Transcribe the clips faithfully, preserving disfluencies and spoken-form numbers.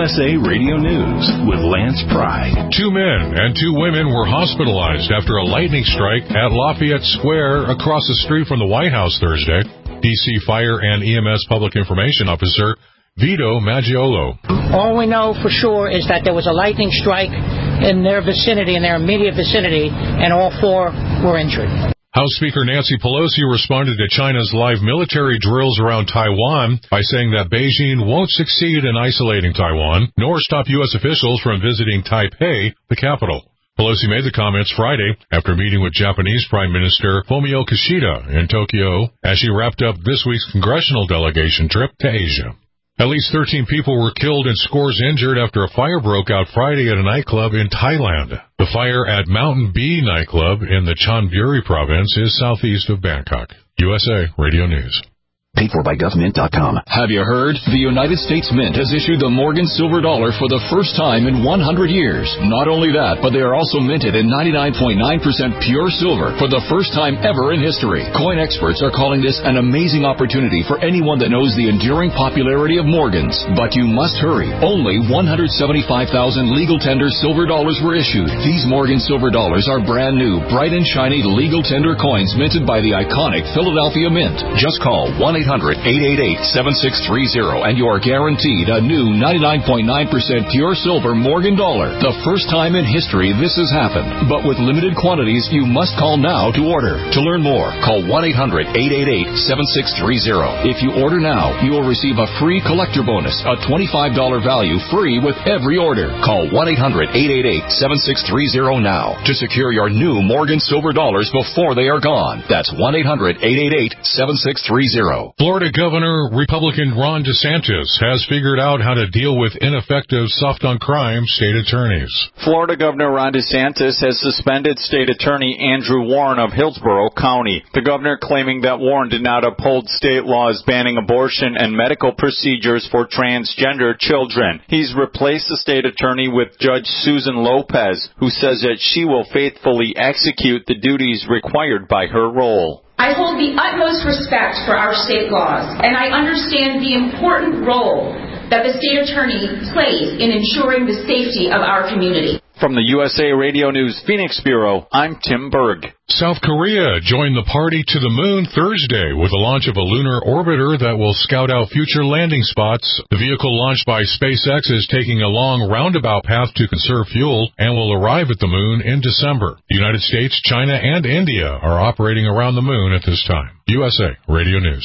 S A Radio News with Lance Pry. Two men and two women were hospitalized after a lightning strike at Lafayette Square across the street from the White House Thursday. D C Fire and E M S Public Information Officer Vito Maggiolo. All we know for sure is that there was a lightning strike in their vicinity, in their immediate vicinity, and all four were injured. House Speaker Nancy Pelosi responded to China's live military drills around Taiwan by saying that Beijing won't succeed in isolating Taiwan, nor stop U S officials from visiting Taipei, the capital. Pelosi made the comments Friday after meeting with Japanese Prime Minister Fumio Kishida in Tokyo as she wrapped up this week's congressional delegation trip to Asia. At least thirteen people were killed and scores injured after a fire broke out Friday at a nightclub in Thailand. The fire at Mountain Bee nightclub in the Chonburi province is southeast of Bangkok. U S A Radio News. Paid for by government dot com. Have you heard? The United States Mint has issued the Morgan Silver Dollar for the first time in one hundred years. Not only that, but they are also minted in ninety-nine point nine percent pure silver for the first time ever in history. Coin experts are calling this an amazing opportunity for anyone that knows the enduring popularity of Morgans. But you must hurry. Only one hundred seventy-five thousand legal tender silver dollars were issued. These Morgan Silver Dollars are brand new, bright and shiny legal tender coins minted by the iconic Philadelphia Mint. Just call one eight hundred eight eight eight seven six three zero and you are guaranteed a new ninety-nine point nine percent pure silver Morgan dollar. The first time in history this has happened. But with limited quantities, you must call now to order. To learn more, call one eight hundred eight eight eight seven six three zero. If you order now, you will receive a free collector bonus, a twenty-five dollars value free with every order. Call one eight hundred eight eight eight seven six three zero now to secure your new Morgan Silver Dollars before they are gone. That's one eight hundred eight eight eight seven six three zero. Florida Governor Republican Ron DeSantis has figured out how to deal with ineffective soft-on-crime state attorneys. Florida Governor Ron DeSantis has suspended State Attorney Andrew Warren of Hillsborough County. The governor claiming that Warren did not uphold state laws banning abortion and medical procedures for transgender children. He's replaced the state attorney with Judge Susan Lopez, who says that she will faithfully execute the duties required by her role. I hold the utmost respect for our state laws, and I understand the important role that the state attorney plays in ensuring the safety of our community. From the U S A Radio News Phoenix Bureau, I'm Tim Berg. South Korea joined the party to the moon Thursday with the launch of a lunar orbiter that will scout out future landing spots. The vehicle launched by SpaceX is taking a long roundabout path to conserve fuel and will arrive at the moon in December. The United States, China, and India are operating around the moon at this time. U S A Radio News.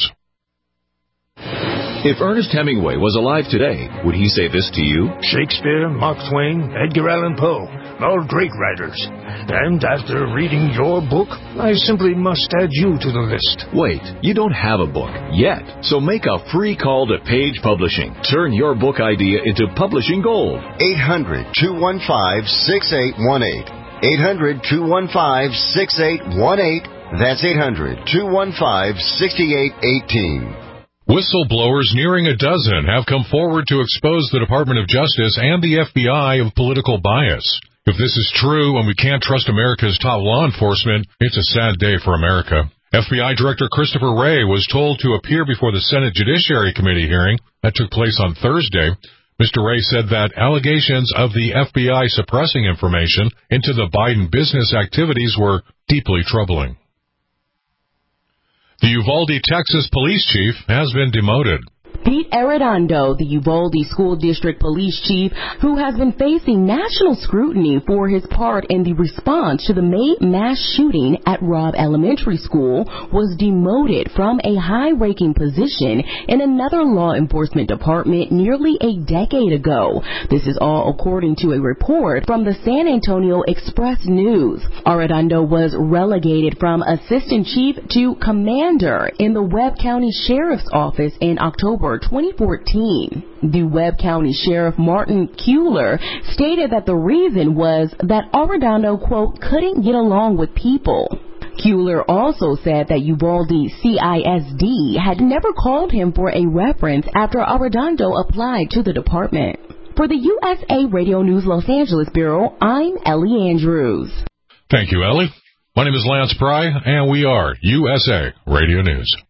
If Ernest Hemingway was alive today, would he say this to you? Shakespeare, Mark Twain, Edgar Allan Poe, all great writers. And after reading your book, I simply must add you to the list. Wait, you don't have a book yet, so make a free call to Page Publishing. Turn your book idea into publishing gold. eight hundred two one five six eight one eight. eight hundred two one five six eight one eight. That's eight hundred two one five six eight one eight. Whistleblowers nearing a dozen have come forward to expose the Department of Justice and the F B I of political bias. If this is true and we can't trust America's top law enforcement, it's a sad day for America. F B I Director Christopher Wray was told to appear before the Senate Judiciary Committee hearing that took place on Thursday. Mister Wray said that allegations of the F B I suppressing information into the Biden business activities were deeply troubling. The Uvalde, Texas police chief has been demoted. Pete Arredondo, the Uvalde School District Police Chief, who has been facing national scrutiny for his part in the response to the May mass shooting at Robb Elementary School, was demoted from a high-ranking position in another law enforcement department nearly a decade ago. This is all according to a report from the San Antonio Express News. Arredondo was relegated from assistant chief to commander in the Webb County Sheriff's Office in October twenty fourteen. The Webb County Sheriff Martin Kuehler stated that the reason was that Arredondo, quote, couldn't get along with people. Kuehler also said that Uvalde C I S D had never called him for a reference after Arredondo applied to the department. For the U S A Radio News Los Angeles Bureau, I'm Ellie Andrews. Thank you, Ellie. My name is Lance Pry, and we are U S A Radio News.